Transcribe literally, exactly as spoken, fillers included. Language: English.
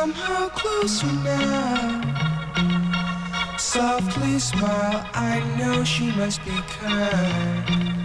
somehow closer now. Softly smile, I know she must be kind.